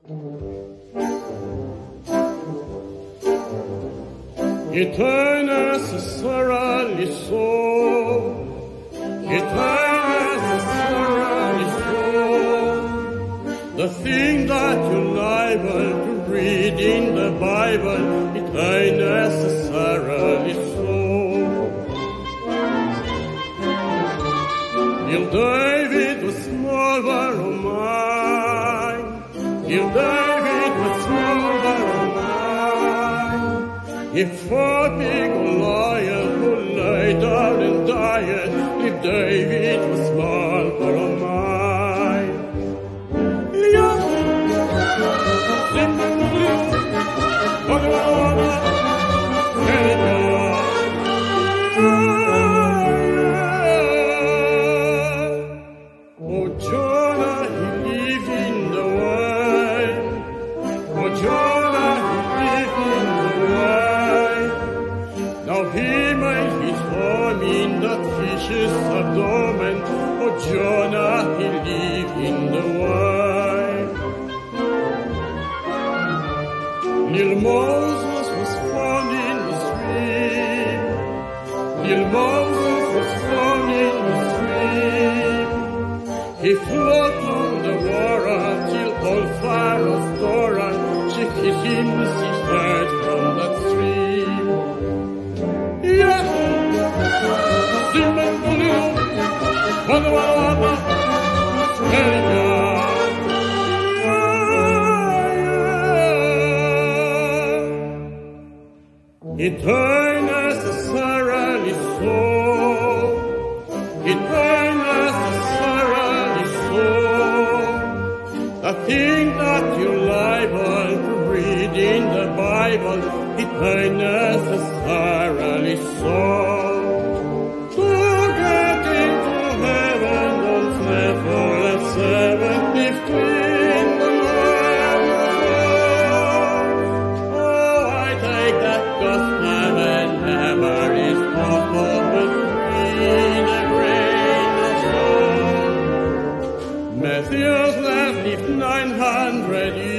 It unnecessarily so. It unnecessarily so. The thing that you're liable to read in the Bible, it unnecessarily so. Il David was small but oh mine. Il David was small but oh mine. If for big Goliath who lay down and died, if David was small but oh mine. Oh, Jonah, he lived in the wine. Oh, Jonah, he lived in the wine. Now he made his home in that fish's abdomen. Oh, Jonah, he lived in the wine. Little Moses was found in the stream. Little Moses was found in the stream. He floated on the water till all Pharaoh's daughter, she hid him as he fled from that stream. Yeah, Simon Bulio, Walla, it unnecessarily so. It unnecessarily so. A thing that you're liable to read in the Bible, it unnecessarily so. To get into heaven, don't slave for a 7-15 the Lord. Oh, I take that gospel and never is possible with me the grain of salt. Matthew's left lived 900 years.